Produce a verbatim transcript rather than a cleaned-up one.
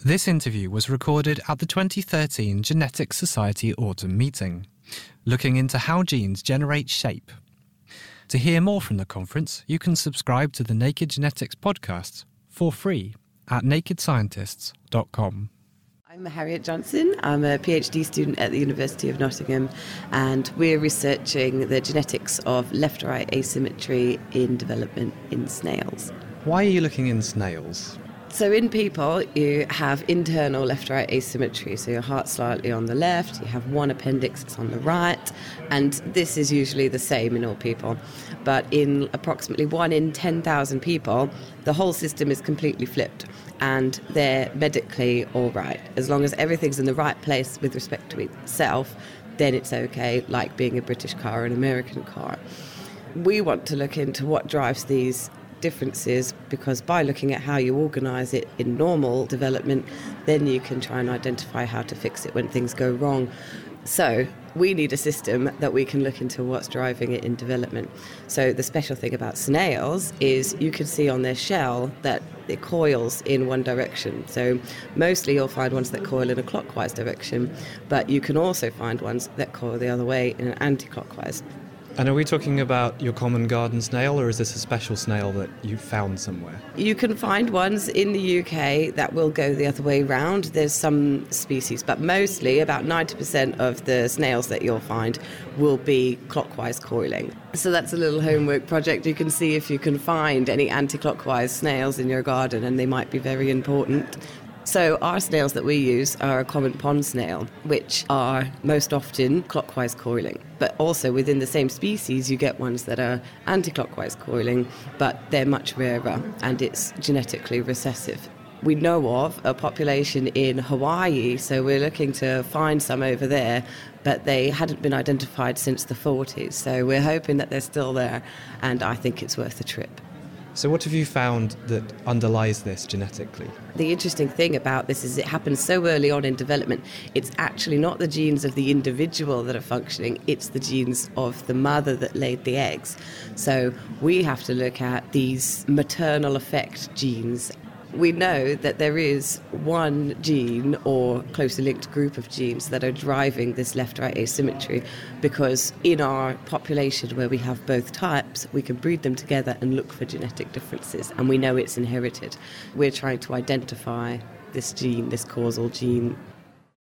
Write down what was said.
This interview was recorded at the twenty thirteen Genetics Society Autumn Meeting, looking into how genes generate shape. To hear more from the conference, you can subscribe to the Naked Genetics podcast for free at naked scientists dot com. I'm Harriet Johnson. I'm a PhD student at the University of Nottingham, and we're researching the genetics of left-right asymmetry in development in snails. Why are you looking in snails? So in people, you have internal left-right asymmetry. So your heart's slightly on the left, you have one appendix that's on the right, and this is usually the same in all people. But in approximately one in ten thousand people, the whole system is completely flipped, and they're medically all right. As long as everything's in the right place with respect to itself, then it's okay, like being a British car or an American car. We want to look into what drives these differences, because by looking at how you organise it in normal development, then you can try and identify how to fix it when things go wrong. So we need a system that we can look into what's driving it in development. So the special thing about snails is you can see on their shell that it coils in one direction. So mostly you'll find ones that coil in a clockwise direction, but you can also find ones that coil the other way in an anti-clockwise. And are we talking about your common garden snail, or is this a special snail that you found somewhere? You can find ones in the U K that will go the other way round. There's some species, but mostly about ninety percent of the snails that you'll find will be clockwise coiling. So that's a little homework project. You can see if you can find any anti-clockwise snails in your garden, and they might be very important. So our snails that we use are a common pond snail, which are most often clockwise coiling. But also within the same species, you get ones that are anti-clockwise coiling, but they're much rarer, and it's genetically recessive. We know of a population in Hawaii, so we're looking to find some over there, but they hadn't been identified since the forties. So we're hoping that they're still there, and I think it's worth a trip. So what have you found that underlies this genetically? The interesting thing about this is it happens so early on in development. It's actually not the genes of the individual that are functioning, it's the genes of the mother that laid the eggs. So we have to look at these maternal effect genes. We know that there is one gene or closely linked group of genes that are driving this left-right asymmetry, because in our population where we have both types, we can breed them together and look for genetic differences, and we know it's inherited. We're trying to identify this gene, this causal gene.